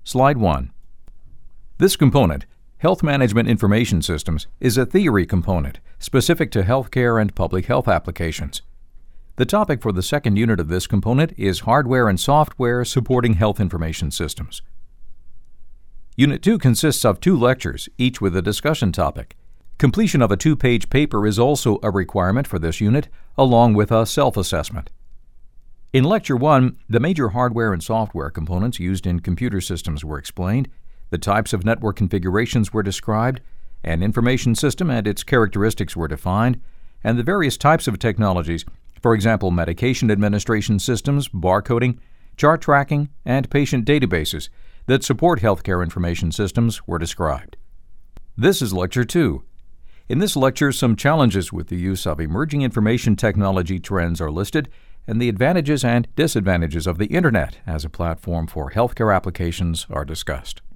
Slide 1. This component, Health Management Information Systems, is a theory component specific to healthcare and public health applications. The topic for the second unit of this component is hardware and software supporting health information systems. Unit 2 consists of 2 lectures, each with a discussion topic. Completion of a 2-page paper is also a requirement for this unit, along with a self-assessment. In Lecture 1, the major hardware and software components used in computer systems were explained, the types of network configurations were described, an information system and its characteristics were defined, and the various types of technologies, for example, medication administration systems, barcoding, chart tracking, and patient databases that support healthcare information systems were described. This is Lecture 2. In this lecture, some challenges with the use of emerging information technology trends are listed, and the advantages and disadvantages of the Internet as a platform for healthcare applications are discussed.